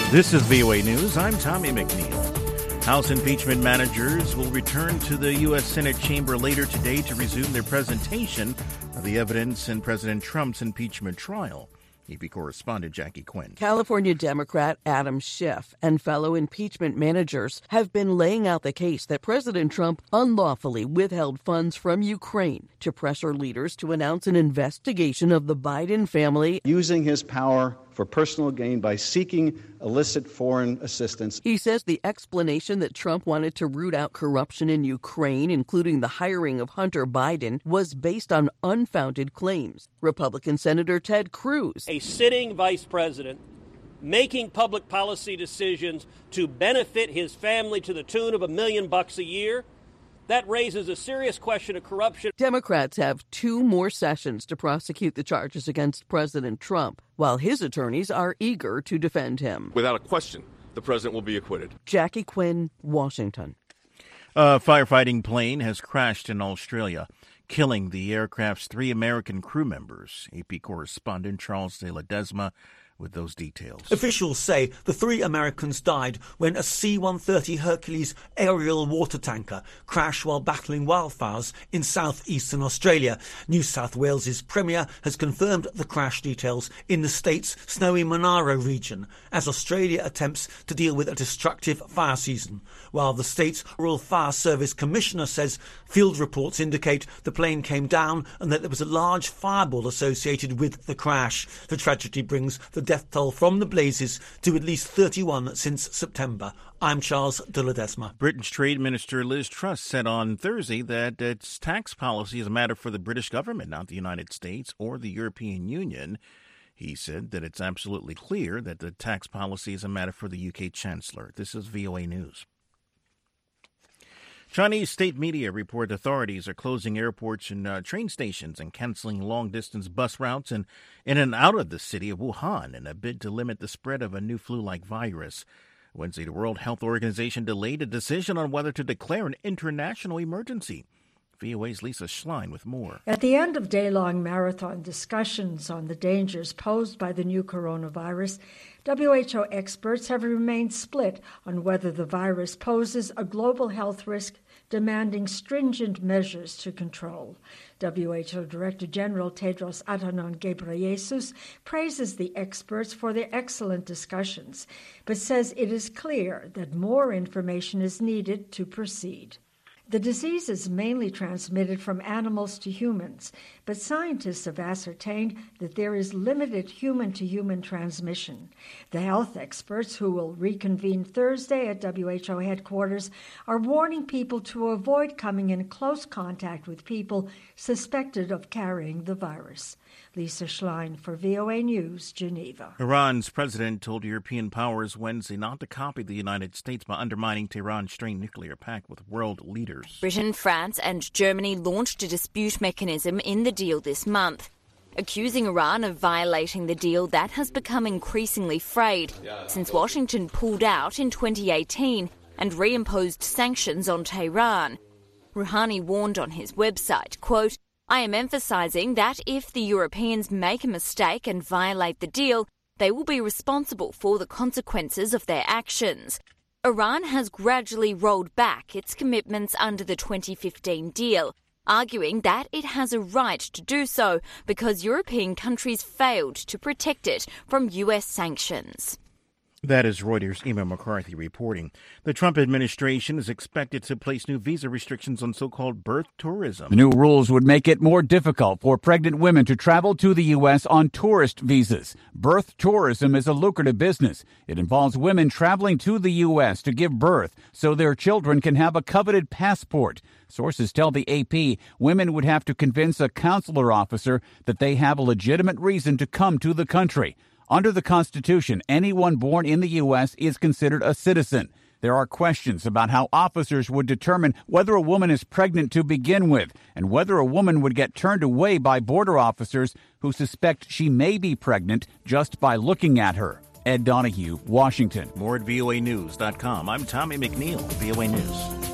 This is VOA News. I'm Tommy McNeil. House impeachment managers will return to the U.S. Senate chamber later today to resume their presentation of the evidence in President Trump's impeachment trial. AP correspondent Jackie Quinn. California Democrat Adam Schiff and fellow impeachment managers have been laying out the case that President Trump unlawfully withheld funds from Ukraine to pressure leaders to announce an investigation of the Biden family, using his power for personal gain by seeking illicit foreign assistance. He says the explanation that Trump wanted to root out corruption in Ukraine, including the hiring of Hunter Biden, was based on unfounded claims. Republican Senator Ted Cruz, a sitting vice president making public policy decisions to benefit his family to the tune of $1 million a year, that raises a serious question of corruption. Democrats have 2 more sessions to prosecute the charges against President Trump, while his attorneys are eager to defend him. Without a question, the president will be acquitted. Jackie Quinn, Washington. A firefighting plane has crashed in Australia, killing the aircraft's 3 American crew members. AP correspondent Charles de Ledesma with those details. Officials say the 3 Americans died when a C-130 Hercules aerial water tanker crashed while battling wildfires in southeastern Australia. New South Wales' Premier has confirmed the crash details in the state's snowy Monaro region as Australia attempts to deal with a destructive fire season, while the state's Rural Fire Service Commissioner says field reports indicate the plane came down and that there was a large fireball associated with the crash. The tragedy brings the death toll from the blazes to at least 31 since September. I'm Charles de Ledesma. Britain's Trade Minister Liz Truss said on Thursday that its tax policy is a matter for the British government, not the United States or the European Union. He said that it's absolutely clear that the tax policy is a matter for the UK Chancellor. This is VOA News. Chinese state media report authorities are closing airports and train stations and canceling long-distance bus routes in and out of the city of Wuhan in a bid to limit the spread of a new flu-like virus. Wednesday, the World Health Organization delayed a decision on whether to declare an international emergency. VOA's Lisa Schlein with more. At the end of day-long marathon discussions on the dangers posed by the new coronavirus, WHO experts have remained split on whether the virus poses a global health risk demanding stringent measures to control. WHO Director General Tedros Adhanom Ghebreyesus praises the experts for their excellent discussions, but says it is clear that more information is needed to proceed. The disease is mainly transmitted from animals to humans, but scientists have ascertained that there is limited human-to-human transmission. The health experts, who will reconvene Thursday at WHO headquarters, are warning people to avoid coming in close contact with people suspected of carrying the virus. Lisa Schlein for VOA News, Geneva. Iran's president told European powers Wednesday not to copy the United States by undermining Tehran's strained nuclear pact with world leaders. Britain, France and Germany launched a dispute mechanism in the deal this month, accusing Iran of violating the deal that has become increasingly frayed since Washington pulled out in 2018 and reimposed sanctions on Tehran. Rouhani warned on his website, quote, "I am emphasizing that if the Europeans make a mistake and violate the deal, they will be responsible for the consequences of their actions." Iran has gradually rolled back its commitments under the 2015 deal, arguing that it has a right to do so because European countries failed to protect it from U.S. sanctions. That is Reuters' Emma McCarthy reporting. The Trump administration is expected to place new visa restrictions on so-called birth tourism. The new rules would make it more difficult for pregnant women to travel to the U.S. on tourist visas. Birth tourism is a lucrative business. It involves women traveling to the U.S. to give birth so their children can have a coveted passport. Sources tell the AP women would have to convince a consular officer that they have a legitimate reason to come to the country. Under the Constitution, anyone born in the U.S. is considered a citizen. There are questions about how officers would determine whether a woman is pregnant to begin with and whether a woman would get turned away by border officers who suspect she may be pregnant just by looking at her. Ed Donahue, Washington. More at voanews.com. I'm Tommy McNeil, VOA News.